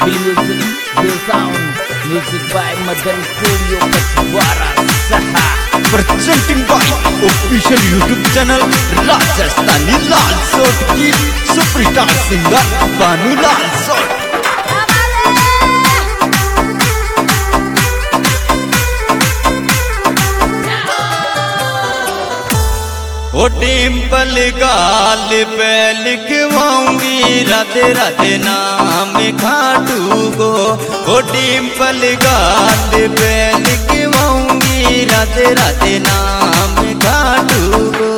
Music, the sound, music by Madan Studio Pachwara Saha. Presenting by official YouTube channel Rajasthani Lal Sot की superstar singer Banu Lal सोट। ओ डिम्पल गाल पे लिखवाऊंगी राधे राधे नाम खाटू गो। ओ डिम्पल गाल पे लिखवाऊंगी राधे राधे नाम खाटू गो।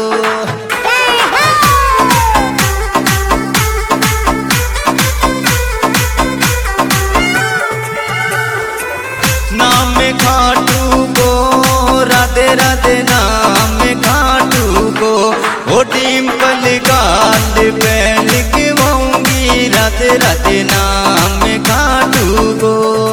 नाम खाटू गो राधे राधे नाम खाटू गो। ओ डिम्पल गाल पे लिखवाऊंगी राधे राधे नाम खाटू गो।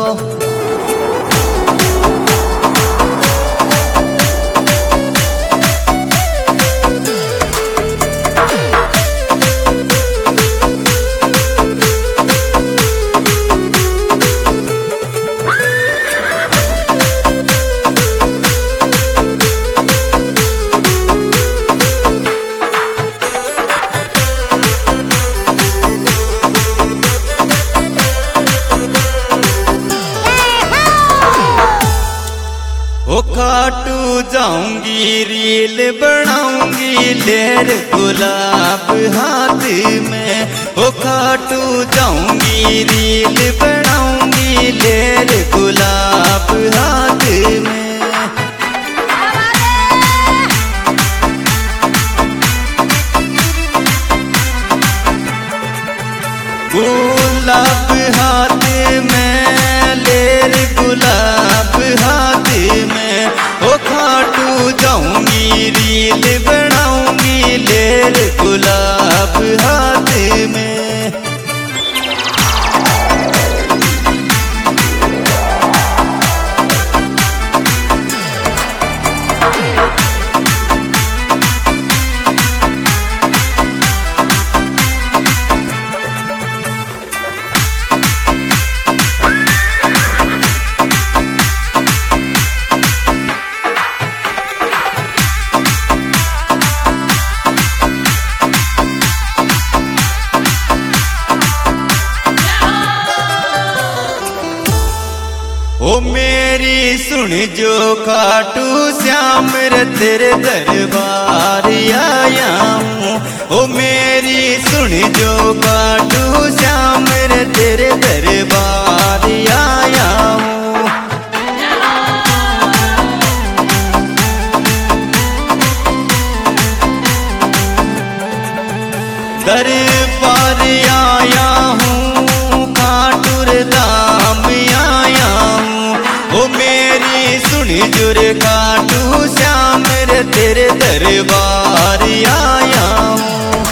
ओ खाटू जाऊंगी रील बनाऊंगी लेर गुलाब हाथ में। ओ खाटू जाऊंगी रील बनाऊंगी लेर गुलाब हाथ में। गुलाब हाथ में लेर गुलाब हाथ में। ओ खाटू जाऊंगी रील बनाऊंगी लेर गुलाब हाथ में। ओ मेरी सुन जो खाटू श्याम रे तेरे दरबार आया हूँ। ओ मेरी सुन जो खाटू श्याम रे तेरे दरबार आया हूँ। दरबार आया हूँ खाटूर धाम आया हूँ। ओ मेरी सुनी जुर खाटू श्याम रे तेरे दरबार आया हूँ।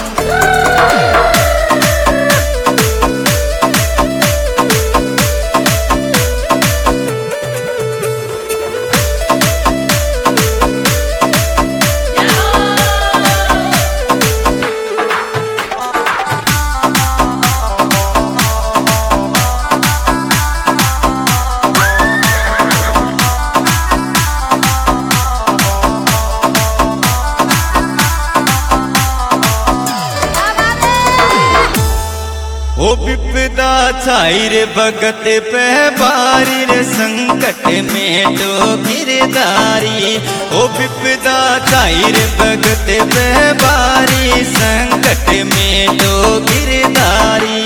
ओ विपदा छाई रे भगत पे बारी रे संकट में तो गिरदारी। ओ विपदा छाई रे भगत पे बारी संकट में तो गिरदारी।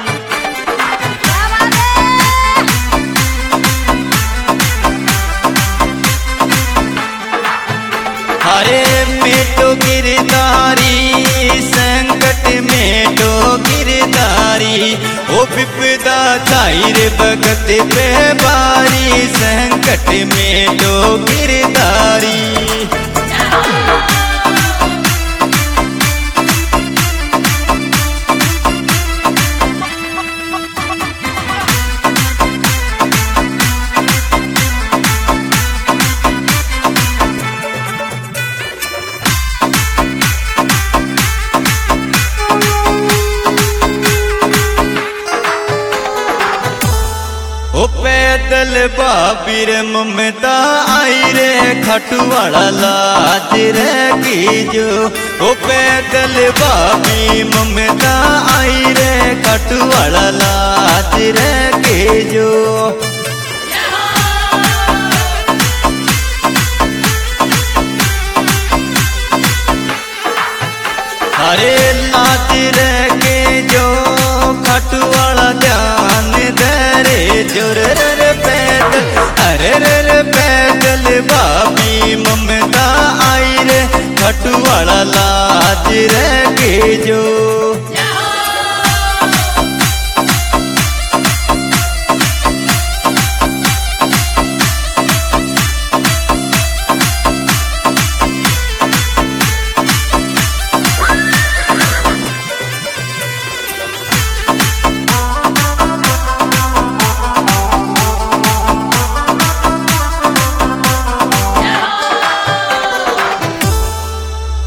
हरे में तो गिरदारी संकट में तो गिरदारी। ओ विपदा छाई रे भगत पे बारी संकट में तो गिरदारी। भाभी रे ममता आई रे खटवाड़ा लाज रे की जो ओ पैदल भाभी ममता आई रे खटवाड़ा लाज रे की जो अरे लाज रे के जो खटवाड़ा ध्यान दे रे जोर रे पैदल अरे रे पैदल भाभी ममता आई रे खटवाड़ा लाज रे के जो